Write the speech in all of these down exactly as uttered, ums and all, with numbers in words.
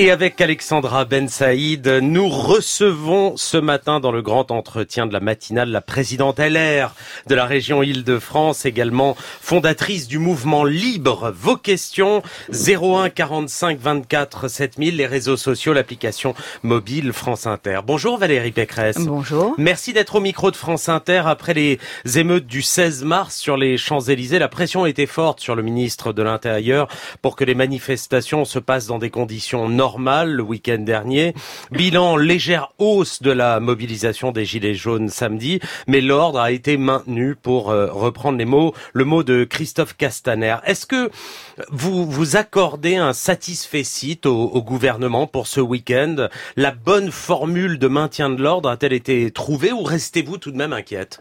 Et avec Alexandra Ben Saïd, nous recevons ce matin dans le grand entretien de la matinale la présidente L R de la région Île-de-France, également fondatrice du mouvement Libre. Vos questions, zéro un quarante-cinq vingt-quatre sept mille, les réseaux sociaux, l'application mobile France Inter. Bonjour Valérie Pécresse. Bonjour. Merci d'être au micro de France Inter. Après les émeutes du seize mars sur les Champs-Élysées, la pression était forte sur le ministre de l'Intérieur pour que les manifestations se passent dans des conditions normales le week-end dernier. Bilan, légère hausse de la mobilisation des Gilets jaunes samedi, mais l'ordre a été maintenu pour euh, reprendre les mots, le mot de Christophe Castaner. Est-ce que vous vous accordez un satisfecit au, au gouvernement pour ce week-end? La bonne formule de maintien de l'ordre a-t-elle été trouvée ou restez-vous tout de même inquiète?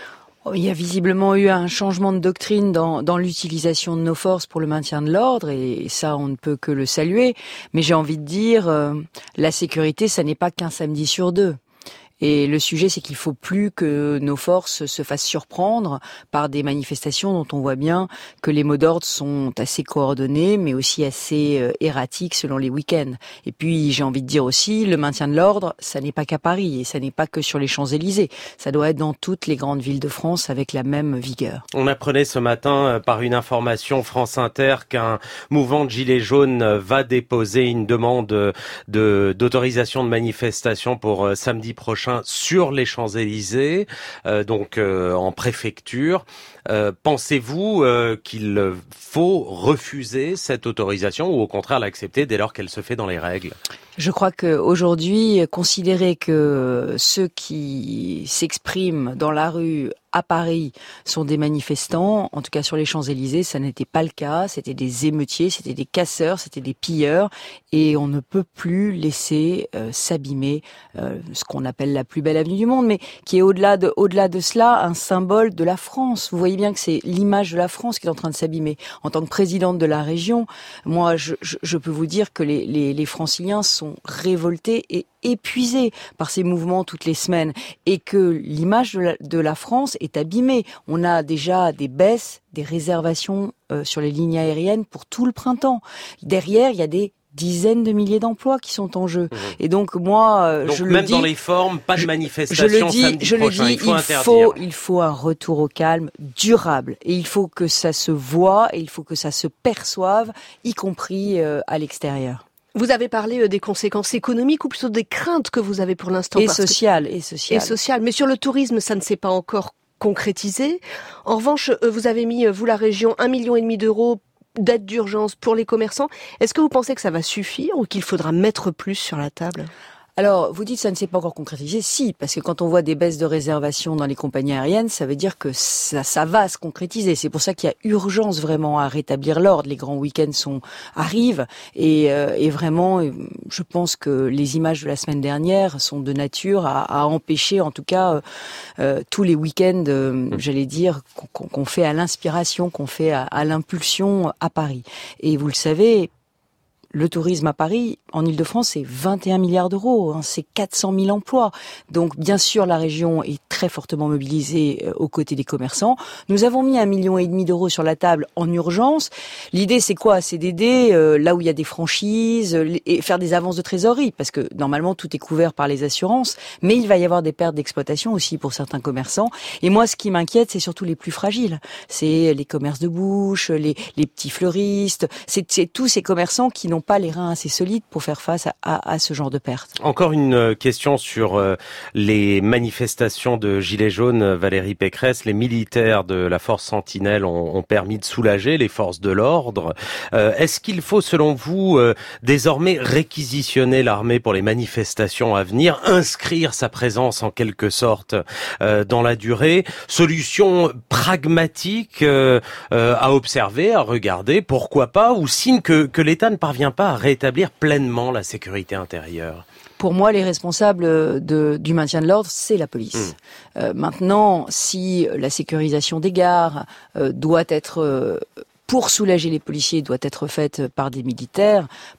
Il y a visiblement eu un changement de doctrine dans, dans l'utilisation de nos forces pour le maintien de l'ordre, et ça, on ne peut que le saluer. Mais j'ai envie de dire, euh, la sécurité, ça n'est pas qu'un samedi sur deux. Et le sujet, c'est qu'il faut plus que nos forces se fassent surprendre par des manifestations dont on voit bien que les mots d'ordre sont assez coordonnés, mais aussi assez euh, erratiques selon les week-ends. Et puis, j'ai envie de dire aussi, le maintien de l'ordre, ça n'est pas qu'à Paris et ça n'est pas que sur les Champs-Élysées. Ça doit être dans toutes les grandes villes de France avec la même vigueur. On apprenait ce matin euh, par une information France Inter qu'un mouvement de Gilets jaunes euh, va déposer une demande euh, de, d'autorisation de manifestation pour euh, samedi prochain sur les Champs-Élysées, euh, donc euh, en préfecture. Euh, pensez-vous euh, qu'il faut refuser cette autorisation ou au contraire l'accepter dès lors qu'elle se fait dans les règles ? Je crois qu'aujourd'hui, considérer que ceux qui s'expriment dans la rue à Paris sont des manifestants, en tout cas sur les Champs-Élysées, ça n'était pas le cas. C'était des émeutiers, c'était des casseurs, c'était des pilleurs, et on ne peut plus laisser euh, s'abîmer euh, ce qu'on appelle la plus belle avenue du monde, mais qui est au-delà de, au-delà de cela un symbole de la France. Vous voyez bien que c'est l'image de la France qui est en train de s'abîmer. En tant que présidente de la région, moi, je, je, je peux vous dire que les, les, les Franciliens sont révoltés et épuisés par ces mouvements toutes les semaines, et que l'image de la, de la France est abîmée. On a déjà des baisses, des réservations euh, sur les lignes aériennes pour tout le printemps. Derrière, il y a des dizaines de milliers d'emplois qui sont en jeu. Mmh. Et donc moi, euh, donc je même le dis, dans les formes, pas de manifestation je le dis, samedi je prochain. le dis, il faut il interdire. faut, il faut un retour au calme durable, et il faut que ça se voie et il faut que ça se perçoive, y compris euh, à l'extérieur. Vous avez parlé des conséquences économiques ou plutôt des craintes que vous avez pour l'instant. Et sociales, et sociales. Et sociales. Mais sur le tourisme, ça ne s'est pas encore concrétisé. En revanche, vous avez mis, vous la région, un million et demi d'euros d'aide d'urgence pour les commerçants. Est-ce que vous pensez que ça va suffire ou qu'il faudra mettre plus sur la table ? Alors, vous dites ça ne s'est pas encore concrétisé. Si, parce que quand on voit des baisses de réservation dans les compagnies aériennes, ça veut dire que ça, ça va se concrétiser. C'est pour ça qu'il y a urgence vraiment à rétablir l'ordre. Les grands week-ends sont arrivent et, euh, et vraiment, je pense que les images de la semaine dernière sont de nature à, à empêcher, en tout cas, euh, tous les week-ends, euh, j'allais dire, qu'on, qu'on fait à l'inspiration, qu'on fait à, à l'impulsion à Paris. Et vous le savez, le tourisme à Paris, en Île-de-France, c'est vingt et un milliards d'euros, hein, c'est quatre cent mille emplois. Donc, bien sûr, la région est très fortement mobilisée euh, aux côtés des commerçants. Nous avons mis un million et demi d'euros sur la table en urgence. L'idée, c'est quoi ? C'est d'aider euh, là où il y a des franchises euh, et faire des avances de trésorerie, parce que normalement, tout est couvert par les assurances, mais il va y avoir des pertes d'exploitation aussi pour certains commerçants. Et moi, ce qui m'inquiète, c'est surtout les plus fragiles. C'est les commerces de bouche, les, les petits fleuristes, c'est, c'est tous ces commerçants qui n'ont pas les reins assez solides pour faire face à, à, à ce genre de pertes. Encore une question sur euh, les manifestations de Gilets jaunes, Valérie Pécresse. Les militaires de la force Sentinelle ont, ont permis de soulager les forces de l'ordre. Euh, est-ce qu'il faut, selon vous, euh, désormais réquisitionner l'armée pour les manifestations à venir, inscrire sa présence en quelque sorte euh, dans la durée? Solution pragmatique euh, euh, à observer, à regarder, pourquoi pas, ou signe que, que l'État ne parvient pas à rétablir pleinement la sécurité intérieure? Pour moi, les responsables de, du maintien de l'ordre, c'est la police. Mmh. Euh, maintenant, si la sécurisation des gares euh, doit être... Euh, pour soulager les policiers, doit être faite par des militaires,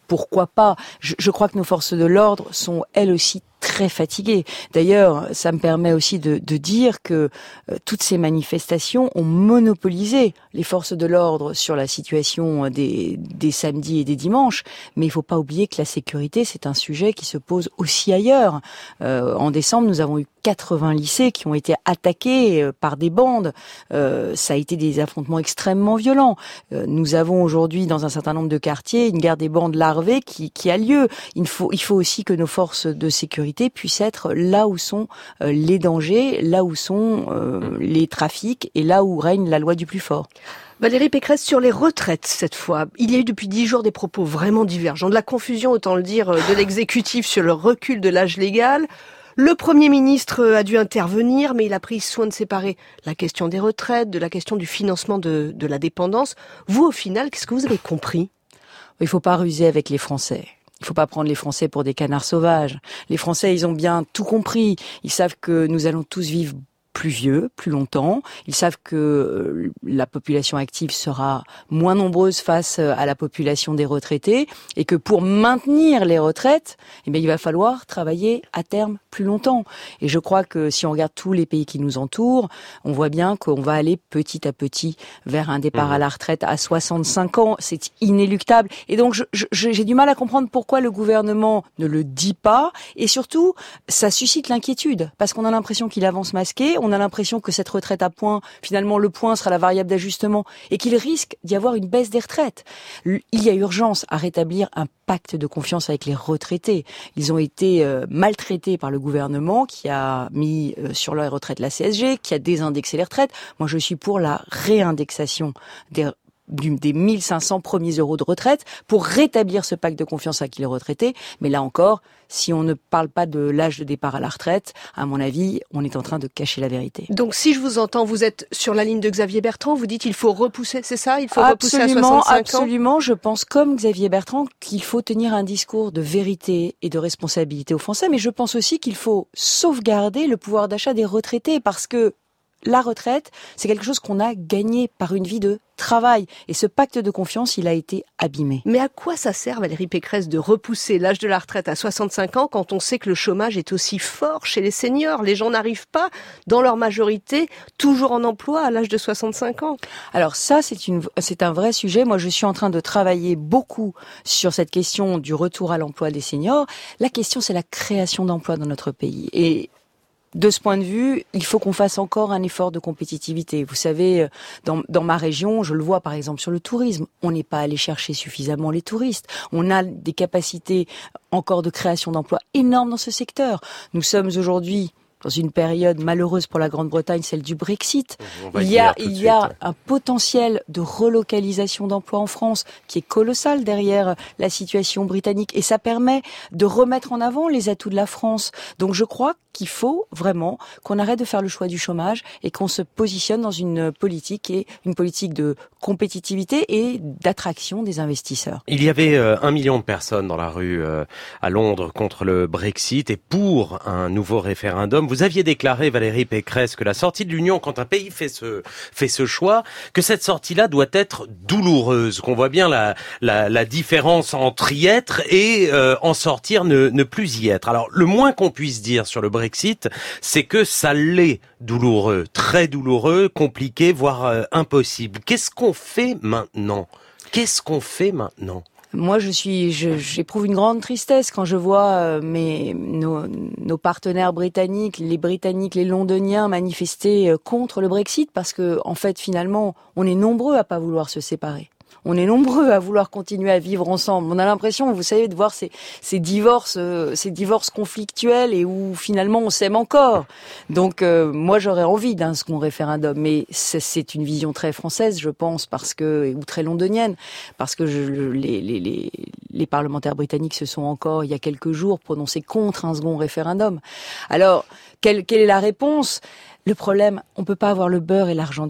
pourquoi pas? Je, je crois que nos forces de l'ordre sont elles aussi très fatiguées. D'ailleurs, ça me permet aussi de, de dire que euh, toutes ces manifestations ont monopolisé les forces de l'ordre sur la situation des, des samedis et des dimanches. Mais il ne faut pas oublier que la sécurité, c'est un sujet qui se pose aussi ailleurs. Euh, en décembre, nous avons eu quatre-vingts lycées qui ont été attaqués par des bandes. Euh, ça a été des affrontements extrêmement violents. Euh, nous avons aujourd'hui, dans un certain nombre de quartiers, une guerre des bandes larvées qui, qui a lieu. Il faut, il faut aussi que nos forces de sécurité puissent être là où sont euh, les dangers, là où sont euh, les trafics et là où règne la loi du plus fort. Valérie Pécresse, sur les retraites cette fois, il y a eu depuis dix jours des propos vraiment divergents, de la confusion, autant le dire, de l'exécutif sur le recul de l'âge légal. Le Premier ministre a dû intervenir, mais il a pris soin de séparer la question des retraites de la question du financement de, de la dépendance. Vous, au final, qu'est-ce que vous avez compris? Il ne faut pas ruser avec les Français. Il ne faut pas prendre les Français pour des canards sauvages. Les Français, ils ont bien tout compris. Ils savent que nous allons tous vivre plus vieux, plus longtemps. Ils savent que la population active sera moins nombreuse face à la population des retraités et que pour maintenir les retraites, eh bien, il va falloir travailler à terme plus longtemps. Et je crois que si on regarde tous les pays qui nous entourent, on voit bien qu'on va aller petit à petit vers un départ mmh. à la retraite à soixante-cinq ans. C'est inéluctable. Et donc, je, je, j'ai du mal à comprendre pourquoi le gouvernement ne le dit pas. Et surtout, ça suscite l'inquiétude parce qu'on a l'impression qu'il avance masqué. On a l'impression que cette retraite à points, finalement, le point sera la variable d'ajustement et qu'il risque d'y avoir une baisse des retraites. Il y a urgence à rétablir un pacte de confiance avec les retraités. Ils ont été euh, maltraités par le gouvernement qui a mis euh, sur leur retraite la C S G, qui a désindexé les retraites. Moi, je suis pour la réindexation des des mille cinq cents premiers euros de retraite pour rétablir ce pacte de confiance avec les retraités. Mais là encore, si on ne parle pas de l'âge de départ à la retraite, à mon avis, on est en train de cacher la vérité. Donc si je vous entends, vous êtes sur la ligne de Xavier Bertrand, vous dites qu'il faut repousser, c'est ça? Il faut absolument, repousser à soixante-cinq ans? Absolument, je pense comme Xavier Bertrand qu'il faut tenir un discours de vérité et de responsabilité aux Français, mais je pense aussi qu'il faut sauvegarder le pouvoir d'achat des retraités parce que la retraite, c'est quelque chose qu'on a gagné par une vie de travail. Et ce pacte de confiance, il a été abîmé. Mais à quoi ça sert, Valérie Pécresse, de repousser l'âge de la retraite à soixante-cinq ans quand on sait que le chômage est aussi fort chez les seniors? Les gens n'arrivent pas, dans leur majorité, toujours en emploi à l'âge de soixante-cinq ans. Alors ça, c'est une, c'est un vrai sujet. Moi, je suis en train de travailler beaucoup sur cette question du retour à l'emploi des seniors. La question, c'est la création d'emplois dans notre pays. Et de ce point de vue, il faut qu'on fasse encore un effort de compétitivité. Vous savez, dans, dans ma région, je le vois par exemple sur le tourisme, on n'est pas allé chercher suffisamment les touristes. On a des capacités encore de création d'emplois énormes dans ce secteur. Nous sommes aujourd'hui dans une période malheureuse pour la Grande-Bretagne, celle du Brexit. Il y a, il y a un potentiel de relocalisation d'emplois en France qui est colossal derrière la situation britannique et ça permet de remettre en avant les atouts de la France. Donc je crois qu'il faut vraiment qu'on arrête de faire le choix du chômage et qu'on se positionne dans une politique et une politique de compétitivité et d'attraction des investisseurs. Il y avait euh, un million de personnes dans la rue euh, à Londres contre le Brexit et pour un nouveau référendum. Vous aviez déclaré, Valérie Pécresse, que la sortie de l'Union, quand un pays fait ce fait ce choix, que cette sortie-là doit être douloureuse, qu'on voit bien la la, la différence entre y être et euh, en sortir, ne, ne plus y être. Alors, le moins qu'on puisse dire sur le Brexit, c'est que ça l'est douloureux, très douloureux, compliqué, voire euh, impossible. Qu'est-ce qu'on fait maintenant? Qu'est-ce qu'on fait maintenant? Moi, je suis, je, j'éprouve une grande tristesse quand je vois euh, mes nos, nos partenaires britanniques, les Britanniques, les Londoniens manifester euh, contre le Brexit, parce que en fait, finalement, on est nombreux à pas vouloir se séparer. On est nombreux à vouloir continuer à vivre ensemble. On a l'impression, vous savez, de voir ces, ces divorces, euh, ces divorces conflictuels et où finalement on s'aime encore. Donc euh, moi j'aurais envie d'un second référendum, mais c'est, c'est une vision très française, je pense, parce que ou très londonienne, parce que je, les, les, les, les parlementaires britanniques se sont encore il y a quelques jours prononcés contre un second référendum. Alors quelle, quelle est la réponse? Le problème, on peut pas avoir le beurre et l'argent du beurre.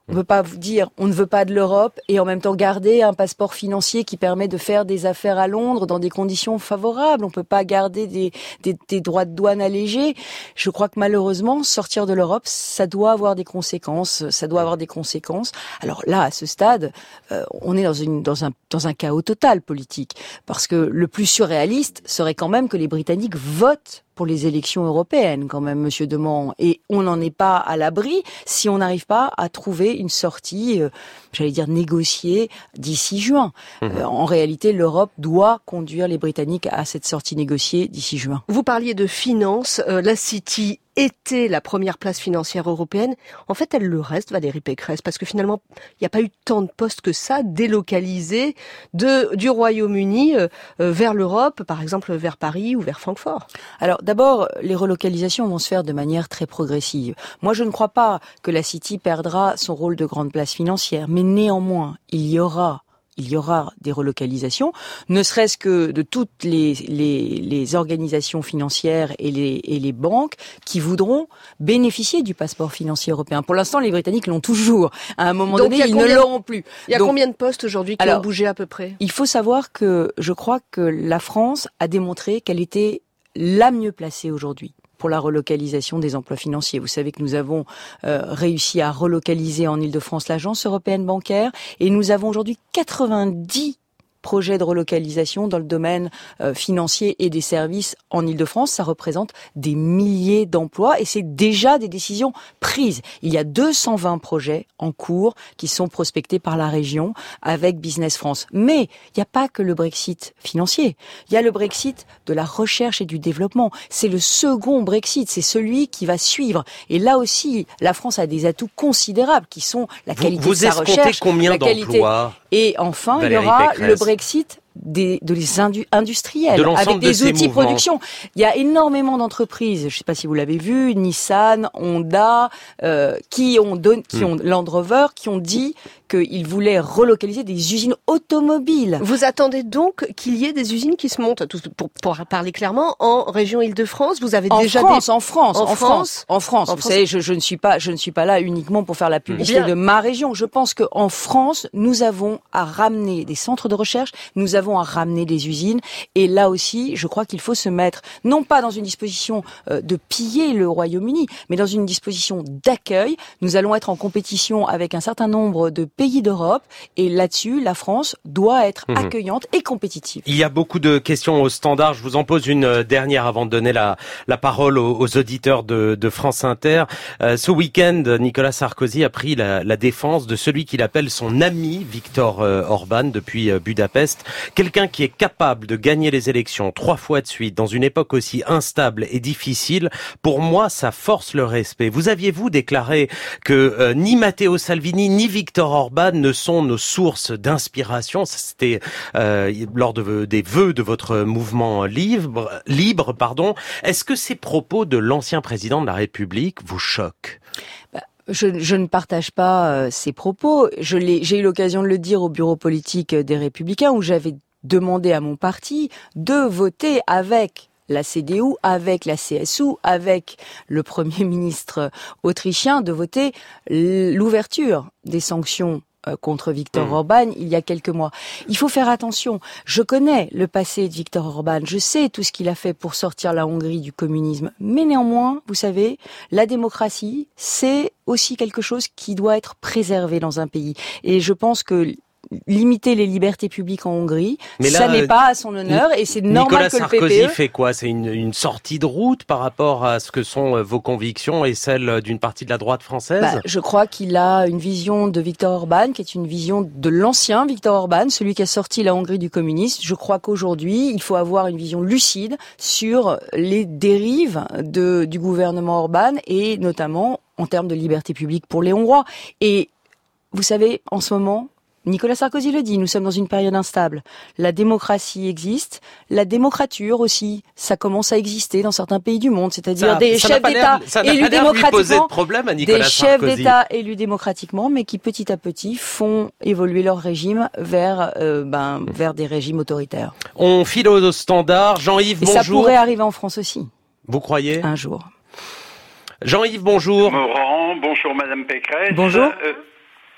On ne peut pas vous dire on ne veut pas de l'Europe et en même temps garder un passeport financier qui permet de faire des affaires à Londres dans des conditions favorables. On ne peut pas garder des, des, des droits de douane allégés. Je crois que malheureusement, sortir de l'Europe, ça doit avoir des conséquences. Ça doit avoir des conséquences. Alors là, à ce stade, euh, on est dans, une, dans, un, dans un chaos total politique. Parce que le plus surréaliste serait quand même que les Britanniques votent pour les élections européennes, quand même, Monsieur Demant. Et on n'en est pas à l'abri si on n'arrive pas à trouver une sortie, euh, j'allais dire négociée, d'ici juin. Mmh. Euh, en réalité, l'Europe doit conduire les Britanniques à cette sortie négociée d'ici juin. Vous parliez de finances. Euh, la City était la première place financière européenne. En fait, elle le reste, Valérie Pécresse, parce que finalement, il n'y a pas eu tant de postes que ça délocalisés de, du Royaume-Uni euh, vers l'Europe, par exemple vers Paris ou vers Francfort. Alors, d'abord, les relocalisations vont se faire de manière très progressive. Moi, je ne crois pas que la City perdra son rôle de grande place financière, mais néanmoins, il y aura il y aura des relocalisations, ne serait-ce que de toutes les, les, les organisations financières et les, et les banques qui voudront bénéficier du passeport financier européen. Pour l'instant, les Britanniques l'ont toujours. À un moment Donc, donné, ils ne l'auront plus. Il y a Donc, combien de postes aujourd'hui qui alors, ont bougé à peu près ? Il faut savoir que je crois que la France a démontré qu'elle était la mieux placée aujourd'hui pour la relocalisation des emplois financiers. Vous savez que nous avons euh, réussi à relocaliser en Île-de-France l'Agence européenne bancaire et nous avons aujourd'hui quatre-vingt-dix projets de relocalisation dans le domaine euh, financier et des services en Île-de-France. Ça représente des milliers d'emplois et c'est déjà des décisions prises. Il y a deux cent vingt projets en cours qui sont prospectés par la région avec Business France. Mais il n'y a pas que le Brexit financier. Il y a le Brexit de la recherche et du développement. C'est le second Brexit. C'est celui qui va suivre. Et là aussi, la France a des atouts considérables qui sont la vous, qualité vous de sa recherche. Vous escomptez combien d'emplois ? Et enfin, Valérie il y aura Pécresse. le Brexit des, de les indu- industriels, de avec des de outils de mouvements. production. Il y a énormément d'entreprises, je ne sais pas si vous l'avez vu, Nissan, Honda, euh, qui ont don- qui hmm. ont Land Rover, qui ont dit qu'ils voulaient relocaliser des usines automobiles. Vous attendez donc qu'il y ait des usines qui se montent, pour, pour parler clairement, en région Île-de-France. Vous avez En déjà France, des... en France, en en France, France, en France. en Vous France. savez, je, je ne suis pas, je ne suis pas là uniquement pour faire la publicité Bien. de ma région. Je pense que en France, nous avons à ramener des centres de recherche, nous avons à ramener des usines, et là aussi, je crois qu'il faut se mettre non pas dans une disposition euh, de piller le Royaume-Uni, mais dans une disposition d'accueil. Nous allons être en compétition avec un certain nombre de pays d'Europe. Et là-dessus, la France doit être mmh. accueillante et compétitive. Il y a beaucoup de questions au standard. Je vous en pose une dernière avant de donner la, la parole aux, aux auditeurs de, de France Inter. Euh, ce week-end, Nicolas Sarkozy a pris la, la défense de celui qu'il appelle son ami, Viktor euh, Orban, depuis euh, Budapest. Quelqu'un qui est capable de gagner les élections trois fois de suite dans une époque aussi instable et difficile. Pour moi, ça force le respect. Vous aviez-vous déclaré que euh, ni Matteo Salvini ni Viktor Orban ne sont nos sources d'inspiration? C'était euh, lors de, des vœux de votre mouvement libre. libre pardon. Est-ce que ces propos de l'ancien président de la République vous choquent? bah. Je, je ne partage pas euh, ces propos. Je l'ai, j'ai eu l'occasion de le dire au bureau politique des Républicains où j'avais demandé à mon parti de voter avec la C D U, avec la C S U, avec le Premier ministre autrichien, de voter l'ouverture des sanctions contre Viktor mmh. Orban il y a quelques mois. Il faut faire attention. Je connais le passé de Viktor Orban. Je sais tout ce qu'il a fait pour sortir la Hongrie du communisme. Mais néanmoins, vous savez, la démocratie, c'est aussi quelque chose qui doit être préservé dans un pays. Et je pense que limiter les libertés publiques en Hongrie, mais là, ça n'est pas à son honneur et c'est normal Nicolas que Sarkozy le P P E... fait quoi? C'est une, une sortie de route par rapport à ce que sont vos convictions et celles d'une partie de la droite française? bah, Je crois qu'il a une vision de Viktor Orban qui est une vision de l'ancien Viktor Orban, celui qui a sorti la Hongrie du communisme. Je crois qu'aujourd'hui, il faut avoir une vision lucide sur les dérives de, du gouvernement Orban et notamment en termes de liberté publique pour les Hongrois. Et vous savez, en ce moment, Nicolas Sarkozy le dit, nous sommes dans une période instable. La démocratie existe, la démocrature aussi, ça commence à exister dans certains pays du monde, c'est-à-dire ça, des ça chefs d'État élus démocratiquement, de des Sarkozy. chefs d'État élus démocratiquement, mais qui petit à petit font évoluer leur régime vers euh, ben vers des régimes autoritaires. On file au standard. Jean-Yves, Et bonjour. ça pourrait arriver en France aussi. Vous croyez? Un jour. Jean-Yves, bonjour. Morand, bonjour Madame Pécresse. Bonjour. Euh,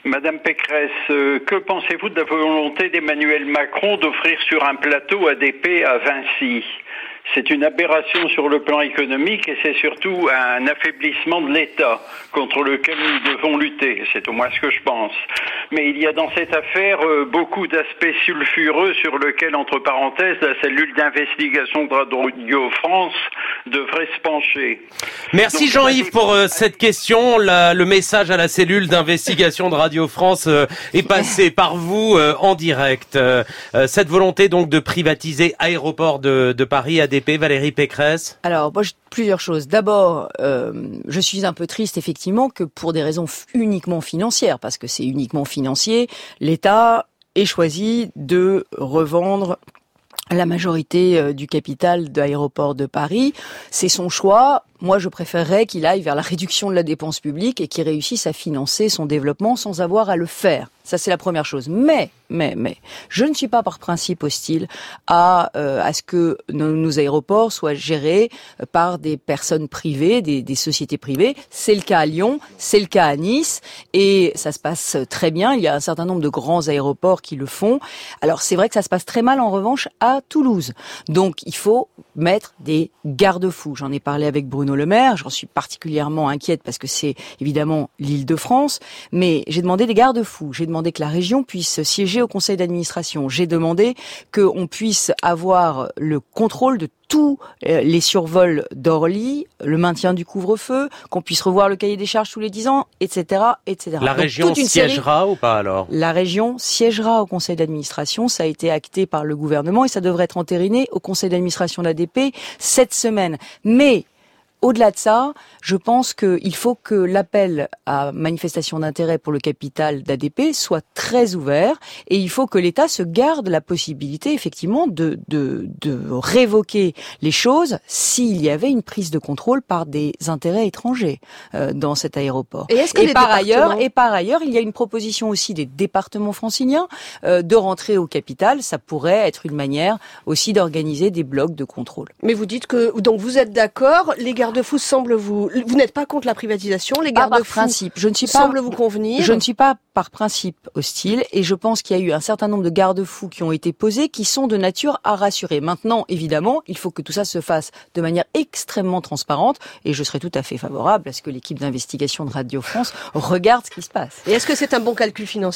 Madame Pécresse, euh, que pensez-vous de la volonté d'Emmanuel Macron d'offrir sur un plateau A D P à Vinci ? C'est une aberration sur le plan économique et c'est surtout un affaiblissement de l'État contre lequel nous devons lutter. C'est au moins ce que je pense. Mais il y a dans cette affaire euh, beaucoup d'aspects sulfureux sur lesquels, entre parenthèses, la cellule d'investigation de Radio France devrait se pencher. Merci Donc, Jean-Yves pour euh, cette question. La, le message à la cellule d'investigation de Radio France euh, est passé par vous euh, en direct. Euh, cette volonté donc de privatiser Aéroport de, de Paris, A D P, Valérie Pécresse. Alors, moi, je, plusieurs choses. D'abord, euh, je suis un peu triste, effectivement, que pour des raisons f- uniquement financières, parce que c'est uniquement financier, l'État ait choisi de revendre la majorité euh, du capital d'Aéroport de Paris. C'est son choix. Moi, je préférerais qu'il aille vers la réduction de la dépense publique et qu'il réussisse à financer son développement sans avoir à le faire. Ça, c'est la première chose. Mais, mais, mais, je ne suis pas par principe hostile à euh, à ce que nos, nos aéroports soient gérés par des personnes privées, des, des sociétés privées. C'est le cas à Lyon, c'est le cas à Nice, et ça se passe très bien. Il y a un certain nombre de grands aéroports qui le font. Alors, c'est vrai que ça se passe très mal, en revanche, à Toulouse. Donc, il faut mettre des garde-fous. J'en ai parlé avec Bruno Le Maire. J'en suis particulièrement inquiète parce que c'est évidemment l'Île-de-France. Mais j'ai demandé des garde-fous. J'ai demandé que la région puisse siéger au conseil d'administration. J'ai demandé qu'on puisse avoir le contrôle de tous les survols d'Orly, le maintien du couvre-feu, qu'on puisse revoir le cahier des charges tous les dix ans, et cetera, et cetera. La Donc, région siégera série... ou pas alors ? La région siégera au conseil d'administration. Ça a été acté par le gouvernement et ça devrait être entériné au conseil d'administration d'A D P cette semaine. Mais au-delà de ça, je pense qu'il faut que l'appel à manifestation d'intérêt pour le capital d'A D P soit très ouvert et il faut que l'État se garde la possibilité, effectivement, de, de, de révoquer les choses s'il y avait une prise de contrôle par des intérêts étrangers euh, dans cet aéroport. Et, est-ce que et les par départements... ailleurs, et par ailleurs, il y a une proposition aussi des départements franciliens euh, de rentrer au capital. Ça pourrait être une manière aussi d'organiser des blocs de contrôle. Mais vous dites que donc vous êtes d'accord, les garde-fous semblent vous vous n'êtes pas contre la privatisation, les garde-fous par principe, je ne suis pas semblent vous convenir. Je ne suis pas par principe hostile et je pense qu'il y a eu un certain nombre de garde-fous qui ont été posés qui sont de nature à rassurer. Maintenant, évidemment, il faut que tout ça se fasse de manière extrêmement transparente et je serais tout à fait favorable à ce que l'équipe d'investigation de Radio France regarde ce qui se passe. Et est-ce que c'est un bon calcul financier ?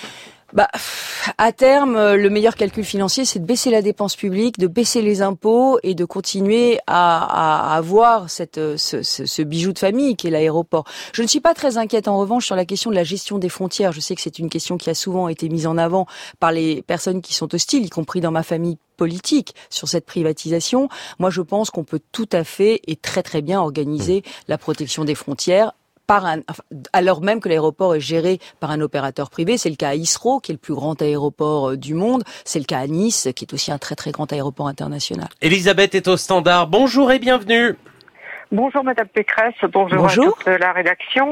Bah, à terme, le meilleur calcul financier, c'est de baisser la dépense publique, de baisser les impôts et de continuer à, à avoir cette, ce, ce, ce bijou de famille qui est l'aéroport. Je ne suis pas très inquiète en revanche sur la question de la gestion des frontières. Je sais que c'est une question qui a souvent été mise en avant par les personnes qui sont hostiles, y compris dans ma famille politique, sur cette privatisation. Moi, je pense qu'on peut tout à fait et très très bien organiser la protection des frontières. Par un, alors même que l'aéroport est géré par un opérateur privé. C'est le cas à Heathrow, qui est le plus grand aéroport du monde. C'est le cas à Nice, qui est aussi un très très grand aéroport international. Elisabeth est au standard. Bonjour et bienvenue. Bonjour Madame Pécresse, bonjour, bonjour. à toute la rédaction.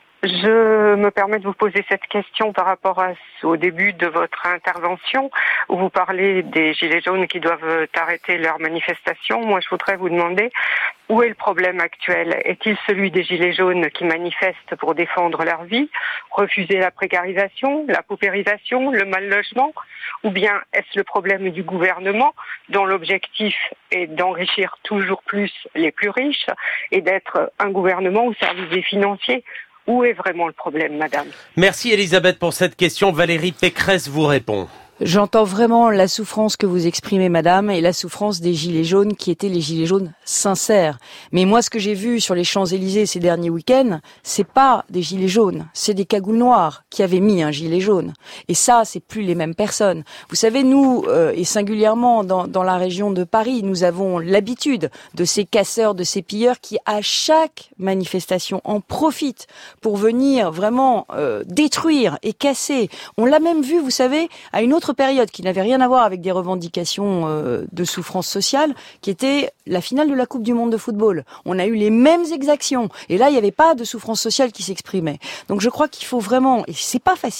Je me permets de vous poser cette question par rapport à, au début de votre intervention où vous parlez des gilets jaunes qui doivent arrêter leur manifestation. Moi, je voudrais vous demander où est le problème actuel ? Est-il celui des gilets jaunes qui manifestent pour défendre leur vie, refuser la précarisation, la paupérisation, le mal logement ? Ou bien est-ce le problème du gouvernement dont l'objectif est d'enrichir toujours plus les plus riches et d'être un gouvernement au service des financiers ? Où est vraiment le problème, madame ? Merci Elisabeth pour cette question. Valérie Pécresse vous répond. J'entends vraiment la souffrance que vous exprimez, madame, et la souffrance des gilets jaunes qui étaient les gilets jaunes sincères. Mais moi, ce que j'ai vu sur les Champs-Élysées ces derniers week-ends, c'est pas des gilets jaunes, c'est des cagoules noires qui avaient mis un gilet jaune. Et ça, c'est plus les mêmes personnes. Vous savez, nous, euh, et singulièrement dans, dans la région de Paris, nous avons l'habitude de ces casseurs, de ces pilleurs qui, à chaque manifestation, en profitent pour venir vraiment euh, détruire et casser. On l'a même vu, vous savez, à une autre période qui n'avait rien à voir avec des revendications euh, de souffrance sociale, qui était la finale de la Coupe du Monde de football. On a eu les mêmes exactions. Et là, il n'y avait pas de souffrance sociale qui s'exprimait. Donc je crois qu'il faut vraiment, et c'est pas facile,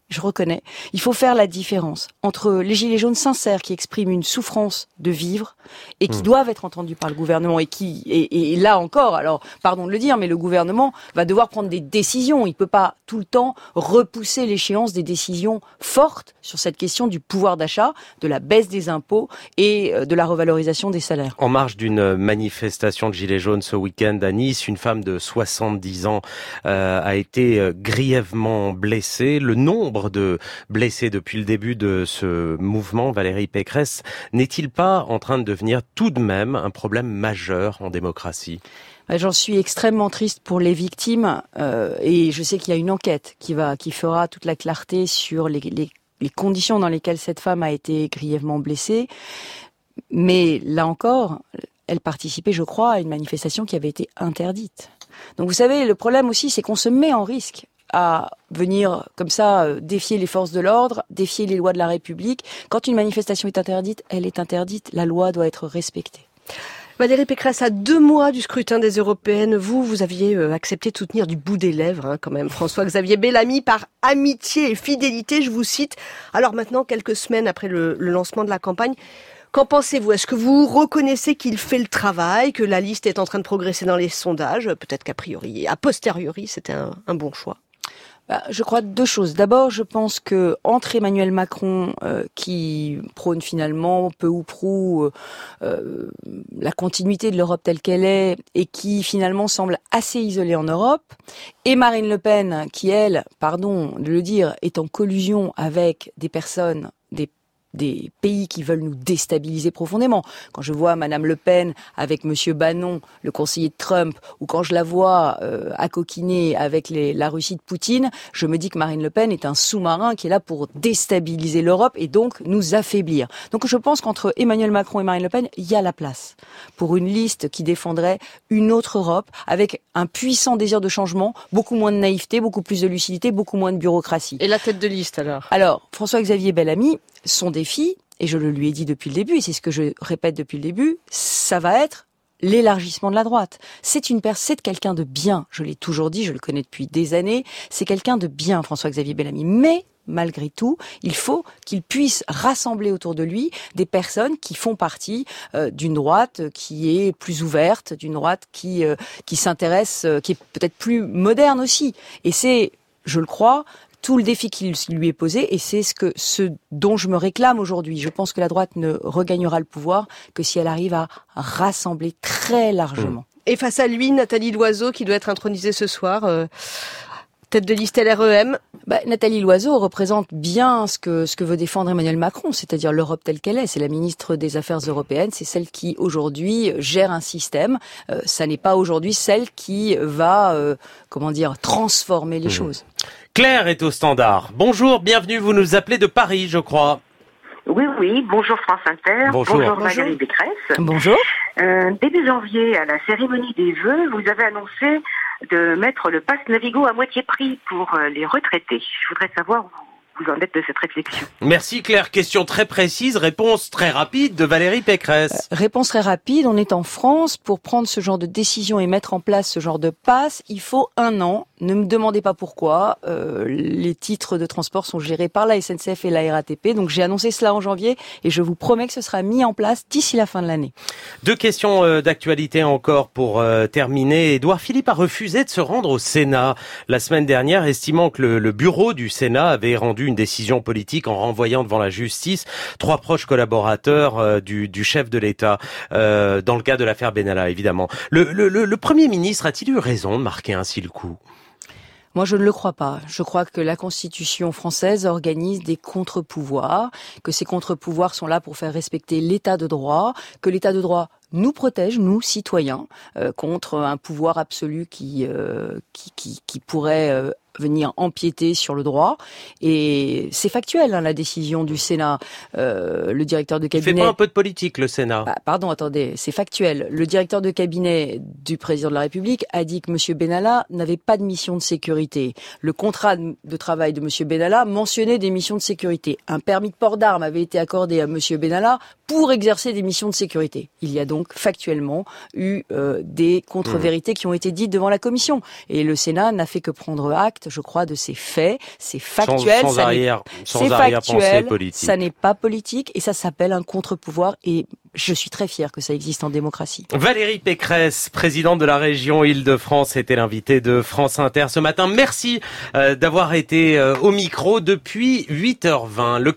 je reconnais, il faut faire la différence entre les gilets jaunes sincères qui expriment une souffrance de vivre et qui mmh. doivent être entendus par le gouvernement et qui, et, et là encore, alors pardon de le dire, mais le gouvernement va devoir prendre des décisions. Il peut pas tout le temps repousser l'échéance des décisions fortes sur cette question du pouvoir d'achat, de la baisse des impôts et de la revalorisation des salaires. En marge d'une manifestation de gilets jaunes ce week-end à Nice, une femme de soixante-dix ans euh, a été grièvement blessée. Le nombre de blessés depuis le début de ce mouvement, Valérie Pécresse, n'est-il pas en train de devenir tout de même un problème majeur en démocratie ? J'en suis extrêmement triste pour les victimes euh, et je sais qu'il y a une enquête qui va, qui fera toute la clarté sur les, les, les conditions dans lesquelles cette femme a été grièvement blessée. Mais là encore, elle participait, je crois, à une manifestation qui avait été interdite. Donc vous savez, le problème aussi, c'est qu'on se met en risque à venir comme ça euh, défier les forces de l'ordre, défier les lois de la République. Quand une manifestation est interdite, elle est interdite. La loi doit être respectée. Valérie Pécresse, à deux mois du scrutin des européennes, vous, vous aviez euh, accepté de soutenir du bout des lèvres, hein, quand même, François-Xavier Bellamy, par amitié et fidélité, je vous cite. Alors maintenant, quelques semaines après le, le lancement de la campagne, qu'en pensez-vous ? Est-ce que vous reconnaissez qu'il fait le travail, que la liste est en train de progresser dans les sondages ? Peut-être qu'a priori, a posteriori, c'était un, un bon choix. Bah, je crois deux choses. D'abord, je pense que entre Emmanuel Macron, euh, qui prône finalement peu ou prou euh, la continuité de l'Europe telle qu'elle est, et qui finalement semble assez isolé en Europe, et Marine Le Pen, qui elle, pardon de le dire, est en collusion avec des personnes, des des pays qui veulent nous déstabiliser profondément. Quand je vois Madame Le Pen avec Monsieur Bannon, le conseiller de Trump, ou quand je la vois euh, à coquiner avec les, la Russie de Poutine, je me dis que Marine Le Pen est un sous-marin qui est là pour déstabiliser l'Europe et donc nous affaiblir. Donc je pense qu'entre Emmanuel Macron et Marine Le Pen, il y a la place pour une liste qui défendrait une autre Europe avec un puissant désir de changement, beaucoup moins de naïveté, beaucoup plus de lucidité, beaucoup moins de bureaucratie. Et la tête de liste alors ? Alors, François-Xavier Bellamy, son défi, et je le lui ai dit depuis le début, et c'est ce que je répète depuis le début, ça va être l'élargissement de la droite. C'est une personne, c'est quelqu'un de bien. Je l'ai toujours dit, je le connais depuis des années. C'est quelqu'un de bien, François-Xavier Bellamy. Mais, malgré tout, il faut qu'il puisse rassembler autour de lui des personnes qui font partie euh, d'une droite qui est plus ouverte, d'une droite qui, euh, qui s'intéresse, euh, qui est peut-être plus moderne aussi. Et c'est, je le crois, tout le défi qui lui est posé, et c'est ce que ce dont je me réclame aujourd'hui. Je pense que la droite ne regagnera le pouvoir que si elle arrive à rassembler très largement. Et face à lui, Nathalie Loiseau, qui doit être intronisée ce soir, euh, tête de liste L R E M. Bah, Nathalie Loiseau représente bien ce que ce que veut défendre Emmanuel Macron, c'est-à-dire l'Europe telle qu'elle est. C'est la ministre des Affaires européennes, c'est celle qui aujourd'hui gère un système. Euh, ça n'est pas aujourd'hui celle qui va, euh, comment dire, transformer les mmh. choses. Claire est au standard. Bonjour, bienvenue, vous nous appelez de Paris, je crois. Oui, oui, bonjour France Inter, bonjour, bonjour, bonjour. Valérie Pécresse. Bonjour. Euh, début janvier, à la cérémonie des vœux, vous avez annoncé de mettre le pass Navigo à moitié prix pour les retraités. Je voudrais savoir où vous en êtes de cette réflexion. Merci Claire, question très précise, réponse très rapide de Valérie Pécresse. Euh, réponse très rapide, on est en France, pour prendre ce genre de décision et mettre en place ce genre de pass, il faut un an. Ne me demandez pas pourquoi, euh, les titres de transport sont gérés par la S N C F et la R A T P, donc j'ai annoncé cela en janvier et je vous promets que ce sera mis en place d'ici la fin de l'année. Deux questions euh, d'actualité encore pour euh, terminer. Édouard Philippe a refusé de se rendre au Sénat la semaine dernière, estimant que le, le bureau du Sénat avait rendu une décision politique en renvoyant devant la justice trois proches collaborateurs euh, du, du chef de l'État, euh, dans le cas de l'affaire Benalla, évidemment. Le, le, le, le Premier ministre a-t-il eu raison de marquer ainsi le coup ? Moi, je ne le crois pas. Je crois que la Constitution française organise des contre-pouvoirs, que ces contre-pouvoirs sont là pour faire respecter l'état de droit, que l'état de droit nous protège, nous, citoyens, euh, contre un pouvoir absolu qui, euh, qui, qui, qui pourrait euh, venir empiéter sur le droit. Et c'est factuel, hein, la décision du Sénat. Euh, le directeur de cabinet... Il fait pas un peu de politique, le Sénat. Bah, pardon, attendez, c'est factuel. Le directeur de cabinet du président de la République a dit que M. Benalla n'avait pas de mission de sécurité. Le contrat de travail de M. Benalla mentionnait des missions de sécurité. Un permis de port d'armes avait été accordé à M. Benalla pour exercer des missions de sécurité. Il y a donc donc factuellement eu euh, des contre-vérités mmh. qui ont été dites devant la commission. Et le Sénat n'a fait que prendre acte, je crois, de ces faits. C'est factuel, sans, sans ça arrière, sans c'est arrière-pensée politique. Ça n'est pas politique et ça s'appelle un contre-pouvoir. Et je suis très fière que ça existe en démocratie. Valérie Pécresse, présidente de la région Île-de-France, était l'invitée de France Inter ce matin. Merci euh, d'avoir été euh, au micro depuis huit heures vingt. Le